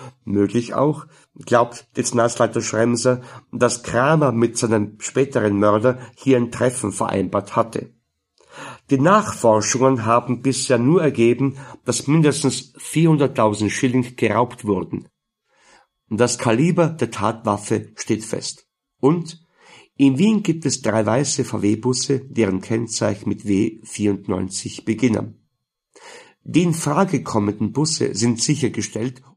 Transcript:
Möglich auch, glaubt Dezernatsleiter Schremser, dass Kramer mit seinem späteren Mörder hier ein Treffen vereinbart hatte. Die Nachforschungen haben bisher nur ergeben, dass mindestens 400.000 Schilling geraubt wurden. Das Kaliber der Tatwaffe steht fest. Und in Wien gibt es 3 weiße VW-Busse, deren Kennzeichen mit W94 beginnen. Die in Frage kommenden Busse sind sichergestellt